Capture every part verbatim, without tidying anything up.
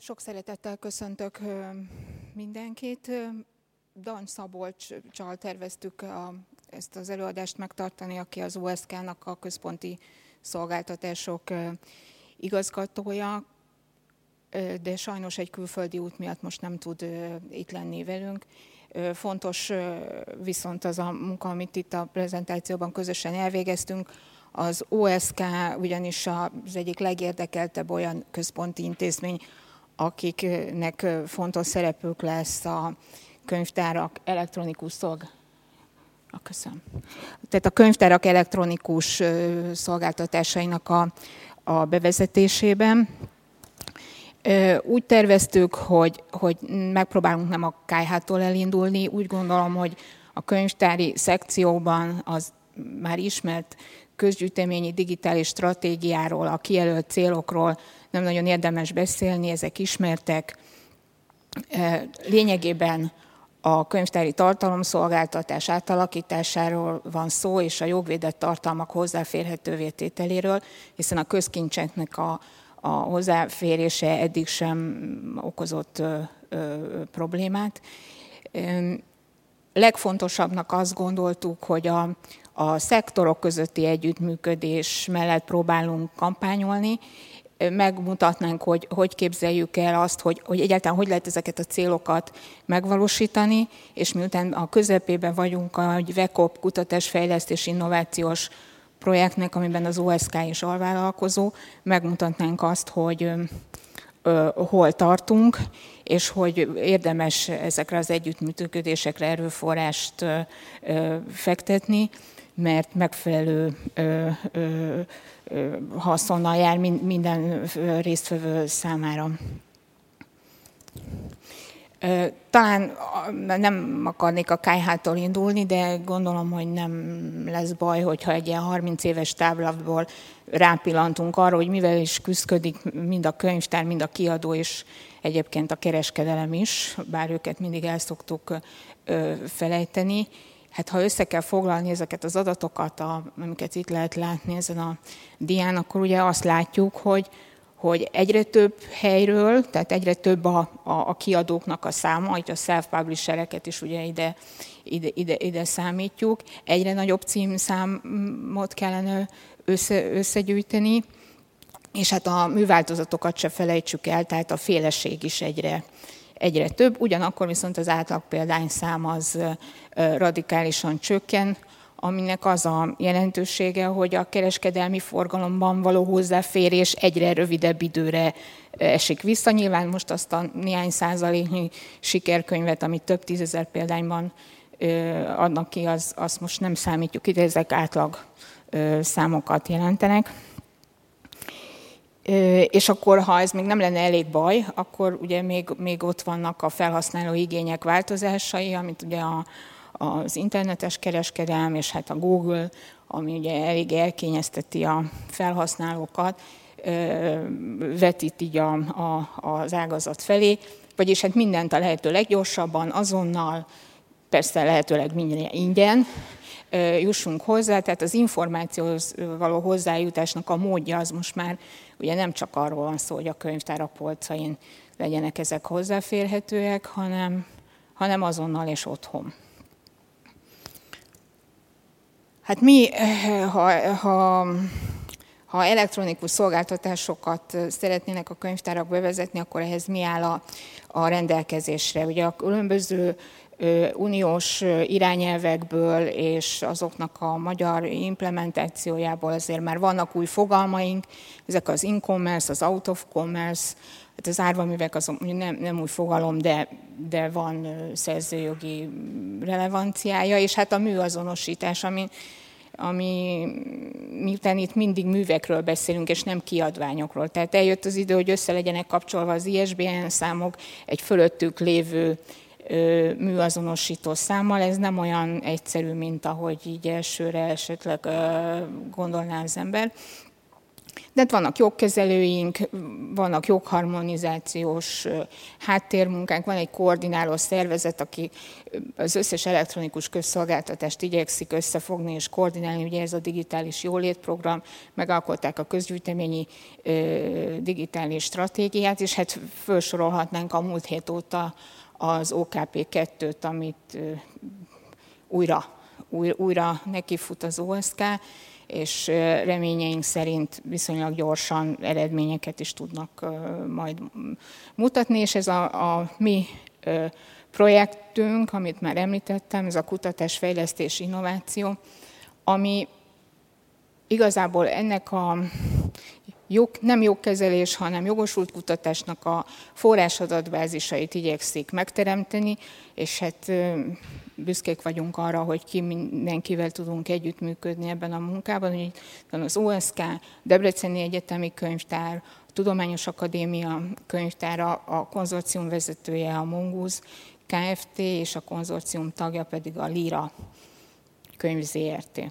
Sok szeretettel köszöntök mindenkit. Dan Szabolccsal terveztük a, ezt az előadást megtartani, aki az o es ká-nak a központi szolgáltatások igazgatója, de sajnos egy külföldi út miatt most nem tud itt lenni velünk. Fontos viszont az a munka, amit itt a prezentációban közösen elvégeztünk. Az o es ká ugyanis az egyik legérdekeltebb olyan központi intézmény, akiknek fontos szerepük lesz a könyvtárak elektronikus szolg... Köszönöm. Tehát a könyvtárak elektronikus szolgáltatásainak a, a bevezetésében. Úgy terveztük, hogy, hogy megpróbálunk nem a ká há-tól elindulni. Úgy gondolom, hogy a könyvtári szekcióban az már ismert közgyűjteményi digitális stratégiáról, a kijelölt célokról nem nagyon érdemes beszélni, ezek ismertek. Lényegében a könyvtári tartalomszolgáltatás átalakításáról van szó, és a jogvédett tartalmak hozzáférhetővé tételéről, hiszen a közkincseknek a, a hozzáférése eddig sem okozott ö, ö, problémát. Legfontosabbnak azt gondoltuk, hogy a, a szektorok közötti együttműködés mellett próbálunk kampányolni, megmutatnánk, hogy hogy képzeljük el azt, hogy, hogy egyáltalán hogy lehet ezeket a célokat megvalósítani, és miután a közepében vagyunk egy vekop kutatásfejlesztés innovációs projektnek, amiben az o es ká is alvállalkozó, megmutatnánk azt, hogy ö, hol tartunk, és hogy érdemes ezekre az együttműködésekre erőforrást ö, ö, fektetni, mert megfelelő ö, ö, ö, haszonnal jár minden résztvevő számára. Talán nem akarnék a ká há-tól indulni, de gondolom, hogy nem lesz baj, hogyha egy ilyen harminc éves távlatból rápillantunk arra, hogy mivel is küszködik mind a könyvtár, mind a kiadó, és egyébként a kereskedelem is, bár őket mindig el szoktuk felejteni. Hát ha össze kell foglalni ezeket az adatokat, amiket itt lehet látni ezen a dián, akkor ugye azt látjuk, hogy hogy egyre több helyről, tehát egyre több a, a, a kiadóknak a száma, itt a self-publishereket is ugye ide, ide, ide, ide számítjuk, egyre nagyobb címszámot kellene össze, összegyűjteni, és hát a műváltozatokat se felejtsük el, tehát a féleség is egyre, egyre több, ugyanakkor viszont az átlag példányszám az radikálisan csökken, aminek az a jelentősége, hogy a kereskedelmi forgalomban való hozzáférés egyre rövidebb időre esik vissza. Nyilván most azt a néhány százaléknyi sikerkönyvet, amit több tízezer példányban adnak ki, az, azt most nem számítjuk ide, ezek átlag számokat jelentenek. És akkor, ha ez még nem lenne elég baj, akkor ugye még, még ott vannak a felhasználó igények változásai, amit ugye a az internetes kereskedelem, és hát a Google, ami ugye elég elkényezteti a felhasználókat, vetít így a, a, az ágazat felé, vagyis hát mindent a lehető leggyorsabban, azonnal, persze lehetőleg minden ingyen jussunk hozzá, tehát az információhoz való hozzájutásnak a módja az most már ugye nem csak arról van szó, hogy a könyvtárak polcain legyenek ezek hozzáférhetőek, hanem, hanem azonnal és otthon. Hát mi, ha, ha, ha elektronikus szolgáltatásokat szeretnének a könyvtárak bevezetni, akkor ehhez mi áll a, a rendelkezésre? Ugye a különböző ö, uniós irányelvekből és azoknak a magyar implementációjából azért már vannak új fogalmaink, ezek az in-commerce, az out of commerce, hát az árvaművek azok nem, nem új fogalom, de, de van szerzőjogi relevanciája, és hát a műazonosítás, ami, ami miután itt mindig művekről beszélünk, és nem kiadványokról. Tehát eljött az idő, hogy össze legyenek kapcsolva az i es bé en számok egy fölöttük lévő ö, műazonosító számmal. Ez nem olyan egyszerű, mint ahogy így elsőre esetleg ö, gondolná az ember. De hát vannak jogkezelőink, vannak jogharmonizációs háttérmunkánk, van egy koordináló szervezet, aki az összes elektronikus közszolgáltatást igyekszik összefogni és koordinálni. Ugye ez a digitális jólétprogram, megalkották a közgyűjteményi digitális stratégiát, és hát felsorolhatnánk a múlt hét óta az o ká pé kettőt, amit újra, újra, újra nekifut az o es ká, és reményeink szerint viszonylag gyorsan eredményeket is tudnak majd mutatni, és ez a, a mi projektünk, amit már említettem, ez a kutatás, fejlesztés, innováció, ami igazából ennek a jog, nem jogkezelés, hanem jogosult kutatásnak a forrásadatbázisait igyekszik megteremteni, és hát büszkék vagyunk arra, hogy ki mindenkivel tudunk együttműködni ebben a munkában. Úgy van az o es ká, Debreceni Egyetemi Könyvtár, a Tudományos Akadémia könyvtára, a konzorcium vezetője a Mongoose Kft. És a konzorcium tagja pedig a Lira könyv zé er té.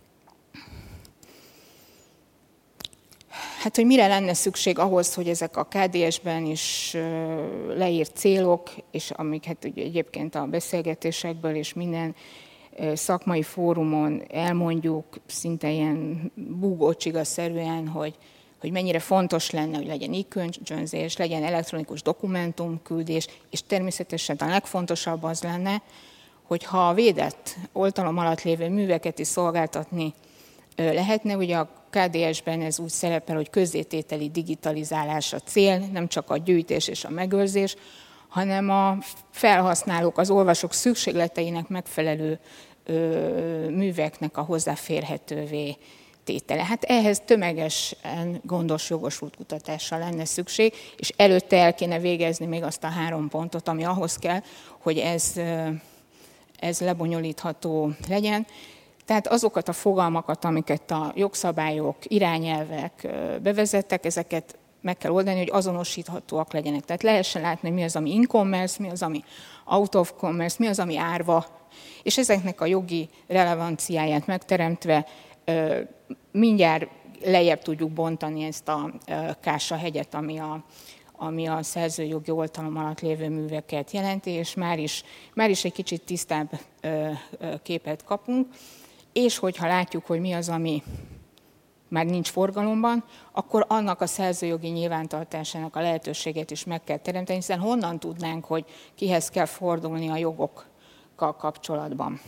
Hát, hogy mire lenne szükség ahhoz, hogy ezek a ká dé es-ben is leírt célok, és amiket ugye egyébként a beszélgetésekből és minden szakmai fórumon elmondjuk, szinte ilyen búgócsigaszerűen, hogy, hogy mennyire fontos lenne, hogy legyen e-könyvzés, legyen elektronikus dokumentumküldés, és természetesen a legfontosabb az lenne, hogy ha a védett oltalom alatt lévő műveket is szolgáltatni lehetne, ugye a ká dé es-ben ez úgy szerepel, hogy közzétételi digitalizálás a cél, nem csak a gyűjtés és a megőrzés, hanem a felhasználók, az olvasók szükségleteinek megfelelő ö, műveknek a hozzáférhetővé tétele. Hát ehhez tömegesen gondos jogosult kutatásra lenne szükség, és előtte el kéne végezni még azt a három pontot, ami ahhoz kell, hogy ez, ez lebonyolítható legyen. Tehát azokat a fogalmakat, amiket a jogszabályok, irányelvek bevezettek, ezeket meg kell oldani, hogy azonosíthatóak legyenek. Tehát lehessen látni, mi az, ami in-commerce, mi az, ami out of commerce, mi az, ami árva, és ezeknek a jogi relevanciáját megteremtve mindjárt lejjebb tudjuk bontani ezt a kásahegyet, ami a, ami a szerzőjogi oltalom alatt lévő műveket jelenti, és már is, már is egy kicsit tisztább képet kapunk. És hogyha látjuk, hogy mi az, ami már nincs forgalomban, akkor annak a szerzőjogi nyilvántartásának a lehetőséget is meg kell teremteni, hiszen honnan tudnánk, hogy kihez kell fordulni a jogokkal kapcsolatban.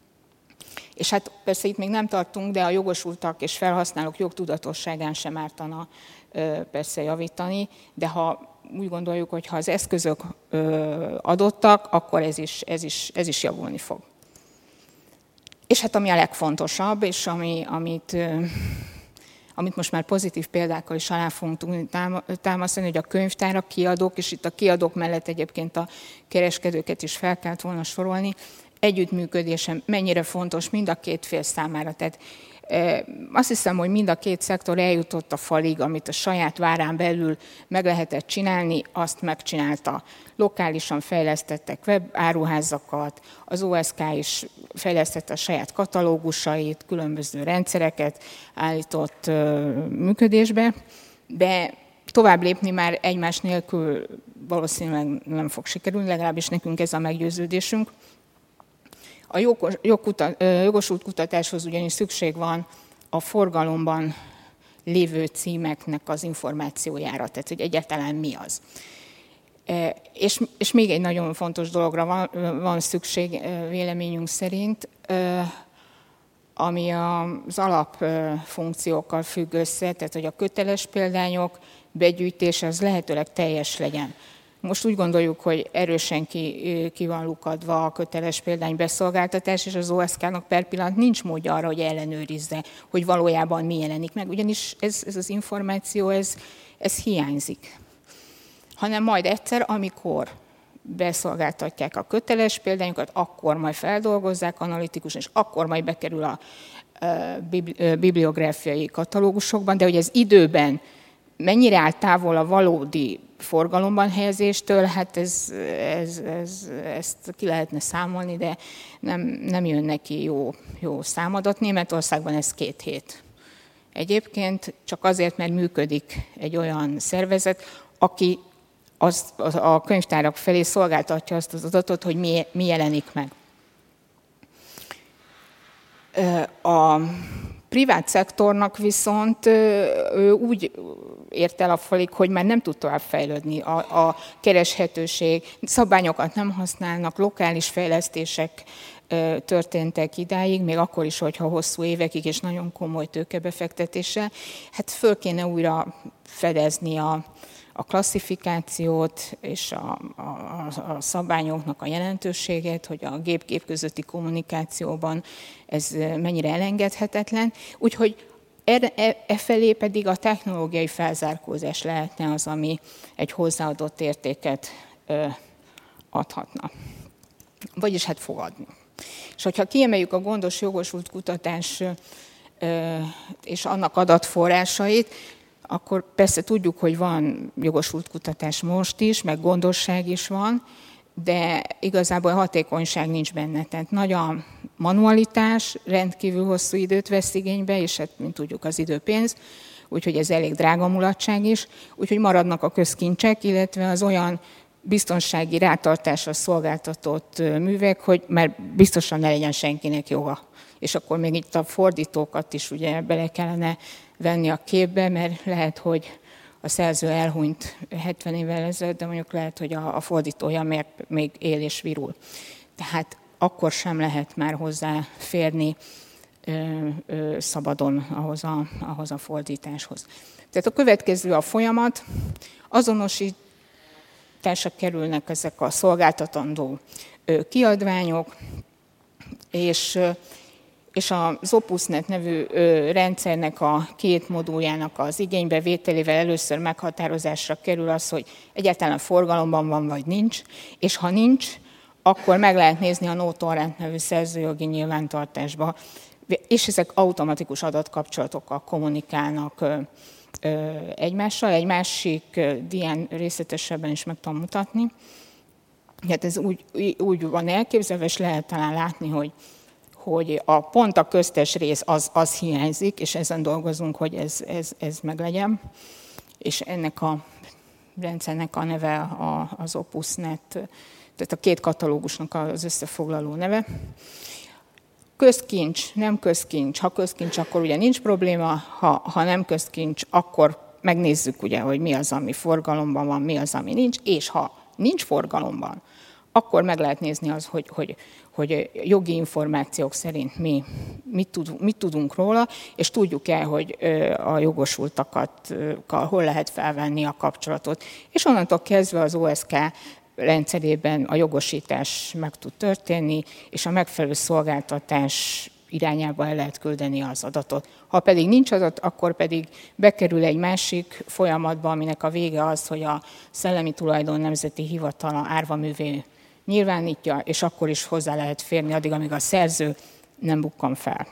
És hát persze itt még nem tartunk, de a jogosultak és felhasználók jogtudatosságán sem ártana persze javítani, de ha úgy gondoljuk, hogy ha az eszközök adottak, akkor ez is, ez is, ez is javulni fog. És hát ami a legfontosabb, és ami, amit, amit most már pozitív példákkal is alá fogunk tudni támasztani, hogy a könyvtárak, kiadók, és itt a kiadók mellett egyébként a kereskedőket is fel kellett volna sorolni, együttműködése mennyire fontos mind a két fél számára. Tehát azt hiszem, hogy mind a két szektor eljutott a falig, amit a saját várán belül meg lehetett csinálni, azt megcsinálta. Lokálisan fejlesztettek webáruházakat, az o es ká is fejlesztette a saját katalógusait, különböző rendszereket állított működésbe, de tovább lépni már egymás nélkül valószínűleg nem fog sikerülni, legalábbis nekünk ez a meggyőződésünk. A jogosult kutatáshoz ugyanis szükség van a forgalomban lévő címeknek az információjára, tehát hogy egyáltalán mi az. És, és még egy nagyon fontos dologra van, van szükség véleményünk szerint, ami az alapfunkciókkal függ össze, tehát hogy a köteles példányok begyűjtése az lehetőleg teljes legyen. Most úgy gondoljuk, hogy erősen ki, ki van lukadva a köteles példány beszolgáltatás, és az o es ká-nak per pillanat nincs módja arra, hogy ellenőrizze, hogy valójában mi jelenik meg. Ugyanis ez, ez az információ, ez, ez hiányzik. Hanem majd egyszer, amikor beszolgáltatják a köteles példányokat, akkor majd feldolgozzák analitikusan, és akkor majd bekerül a, a bibliográfiai katalógusokban, de hogy ez időben mennyire áll távol a valódi forgalomban helyezéstől, hát ez, ez, ez, ezt ki lehetne számolni, de nem, nem jön neki jó, jó számadat. Németországban ez két hét egyébként, csak azért, mert működik egy olyan szervezet, aki az, az, a könyvtárak felé szolgáltatja azt az adatot, hogy mi, mi jelenik meg. A privát szektornak viszont ő úgy ért el a falig, hogy már nem tud tovább fejlődni. A, a kereshetőség, szabványokat nem használnak, lokális fejlesztések történtek idáig, még akkor is, hogyha hosszú évekig és nagyon komoly tőkebefektetéssel. Hát föl kéne újra fedezni a, a klasszifikációt és a, a, a szabványoknak a jelentőségét, hogy a gép-gép közötti kommunikációban ez mennyire elengedhetetlen. Úgyhogy e, e, e felé pedig a technológiai felzárkózás lehetne az, ami egy hozzáadott értéket ö, adhatna. Vagyis hát fogadni. És hogyha kiemeljük a gondos jogosult kutatás ö, és annak adatforrásait, akkor persze tudjuk, hogy van jogosult kutatás most is, meg gondosság is van, de igazából hatékonyság nincs benne. Tehát nagy a manualitás, rendkívül hosszú időt vesz igénybe, és hát, mint tudjuk, az időpénz, úgyhogy ez elég drága mulatság is, úgyhogy maradnak a közkincsek, illetve az olyan biztonsági rátartásra szolgáltatott művek, hogy már biztosan ne legyen senkinek joga. És akkor még itt a fordítókat is ugye bele kellene venni a képbe, mert lehet, hogy a szerző elhunyt hetven évvel ezelőtt, de mondjuk lehet, hogy a, a fordítója még, még él és virul. Tehát akkor sem lehet már hozzáférni ö, ö, szabadon ahhoz a, ahhoz a fordításhoz. Tehát a következő a folyamat, azonosításra kerülnek ezek a szolgáltatandó ö, kiadványok, és és az Opusnet nevű rendszernek a két moduljának az igénybevételével először meghatározásra kerül az, hogy egyáltalán forgalomban van, vagy nincs, és ha nincs, akkor meg lehet nézni a NoTorrent nevű szerzőjogi nyilvántartásba, és ezek automatikus adatkapcsolatokkal kommunikálnak egymással. Egy másik dián részletesebben is meg tudom mutatni. Hát ez úgy, úgy van elképzelve, és lehet talán látni, hogy hogy a pont a köztes rész az, az hiányzik, és ezen dolgozunk, hogy ez, ez, ez meglegyen. És ennek a rendszernek a neve a, az Opusnet, tehát a két katalógusnak az összefoglaló neve. Közkincs, nem közkincs. Ha közkincs, akkor ugye nincs probléma, ha, ha nem közkincs, akkor megnézzük ugye, hogy mi az, ami forgalomban van, mi az, ami nincs, és ha nincs forgalomban, akkor meg lehet nézni az, hogy, hogy, hogy jogi információk szerint mi mit, tud, mit tudunk róla, és tudjuk-e, hogy a jogosultakat hol lehet felvenni a kapcsolatot. És onnantól kezdve az o es ká rendszerében a jogosítás meg tud történni, és a megfelelő szolgáltatás irányába el lehet küldeni az adatot. Ha pedig nincs adat, akkor pedig bekerül egy másik folyamatba, aminek a vége az, hogy a Szellemi Tulajdon Nemzeti Hivatala árvaművé nyilvánítja, és akkor is hozzá lehet férni addig, amíg a szerző nem bukkan fel.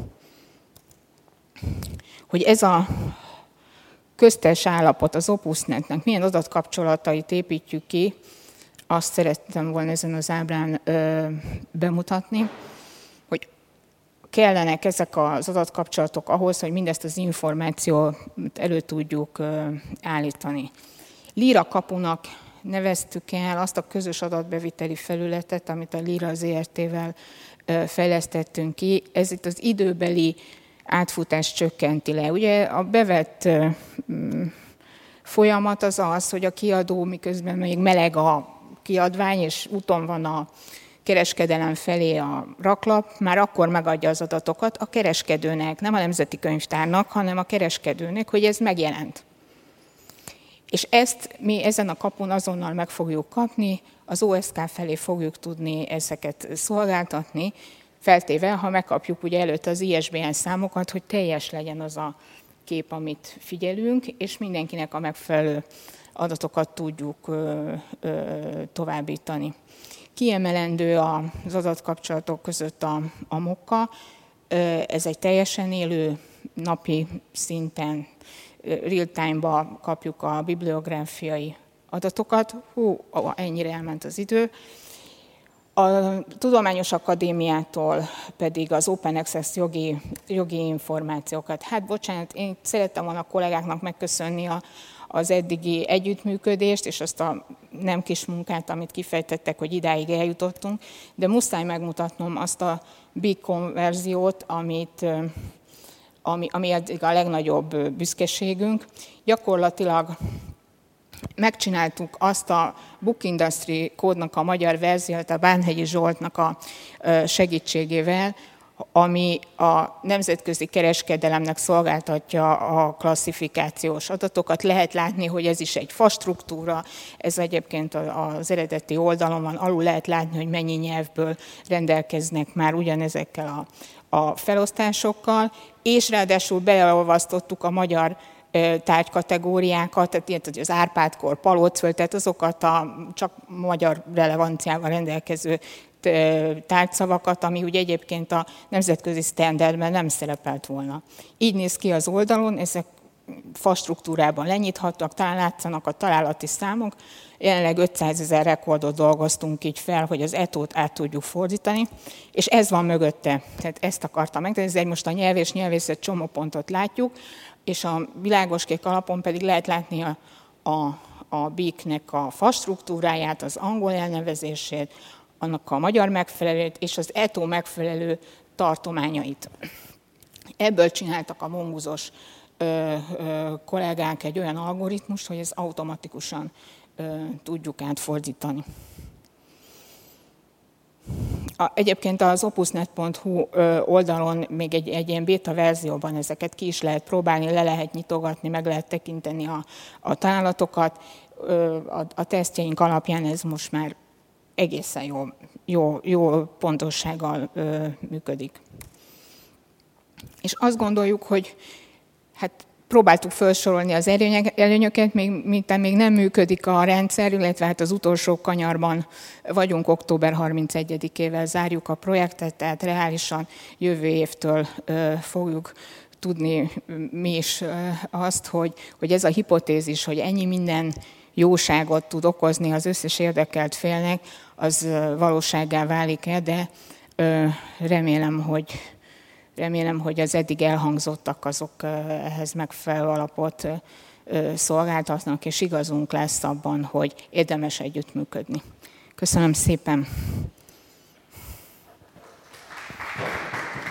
Hogy ez a köztes állapot az Opusnetnek milyen adatkapcsolatait építjük ki, azt szerettem volna ezen az ábrán ö, bemutatni, hogy kellenek ezek az adatkapcsolatok ahhoz, hogy mindezt az információt elő tudjuk ö, állítani. Lira kapunak neveztük el azt a közös adatbeviteli felületet, amit a Lira zé er té-vel fejlesztettünk ki. Ez itt az időbeli átfutást csökkenti le. Ugye a bevett folyamat az az, hogy a kiadó, miközben még meleg a kiadvány, és úton van a kereskedelem felé a raklap, már akkor megadja az adatokat a kereskedőnek, nem a Nemzeti Könyvtárnak, hanem a kereskedőnek, hogy ez megjelent. És ezt mi ezen a kapun azonnal meg fogjuk kapni, az o es ká felé fogjuk tudni ezeket szolgáltatni, feltéve, ha megkapjuk ugye előtte az i es bé en számokat, hogy teljes legyen az a kép, amit figyelünk, és mindenkinek a megfelelő adatokat tudjuk ö, ö, továbbítani. Kiemelendő az adatkapcsolatok között a, a mokka, ez egy teljesen élő napi szinten, real-time-ba kapjuk a bibliográfiai adatokat. Hú, ennyire elment az idő. A Tudományos Akadémiától pedig az Open Access jogi, jogi információkat. Hát bocsánat, én szerettem volna a kollégáknak megköszönni a, az eddigi együttműködést, és azt a nem kis munkát, amit kifejtettek, hogy idáig eljutottunk, de muszáj megmutatnom azt a big konverziót, amit, ami, ami eddig a legnagyobb büszkeségünk. Gyakorlatilag megcsináltuk azt a Book Industry kódnak a magyar verziót a Bánhegyi Zsoltnak a segítségével, ami a nemzetközi kereskedelemnek szolgáltatja a klasszifikációs adatokat. Lehet látni, hogy ez is egy fastruktúra, ez egyébként az eredeti oldalon van, alul lehet látni, hogy mennyi nyelvből rendelkeznek már ugyanezekkel a, a felosztásokkal, és ráadásul beolvasztottuk a magyar tárgykategóriákat, tehát ilyen, hogy az Árpád-kor, Palócföld, tehát azokat a csak magyar relevanciával rendelkező tárgyszavakat, ami ugye egyébként a nemzetközi standardben nem szerepelt volna. Így néz ki az oldalon, ezek fastruktúrában lenyithatóak, talán látszanak a találati számok. Jelenleg ötszázezer rekordot dolgoztunk így fel, hogy az etót át tudjuk fordítani, és ez van mögötte, tehát ezt akartam meg, ez egy most a nyelv és nyelvészet csomópontot látjuk, és a világoskék alapon pedig lehet látni a, a, a bé i ká-nek a fastruktúráját, az angol elnevezését, annak a magyar megfelelőt és az e té o megfelelő tartományait. Ebből csináltak a monguzos ö, ö, kollégák egy olyan algoritmust, hogy ezt automatikusan ö, tudjuk átfordítani. A, egyébként az opusnet pont hu oldalon még egy, egy ilyen beta verzióban ezeket ki is lehet próbálni, le lehet nyitogatni, meg lehet tekinteni a, a találatokat. A, a tesztjeink alapján ez most már egészen jó, jó, jó pontossággal ö, működik. És azt gondoljuk, hogy hát próbáltuk felsorolni az előnyöket, még, miután még nem működik a rendszer, illetve hát az utolsó kanyarban vagyunk, október harmincegyedikével zárjuk a projektet, tehát reálisan jövő évtől ö, fogjuk tudni mi is ö, azt, hogy, hogy ez a hipotézis, hogy ennyi minden jóságot tud okozni az összes érdekelt félnek, az valósággá válik-e, de ö, remélem, hogy Remélem, hogy az eddig elhangzottak azok ehhez megfelelő alapot szolgáltatnak, és igazunk lesz abban, hogy érdemes együttműködni. Köszönöm szépen!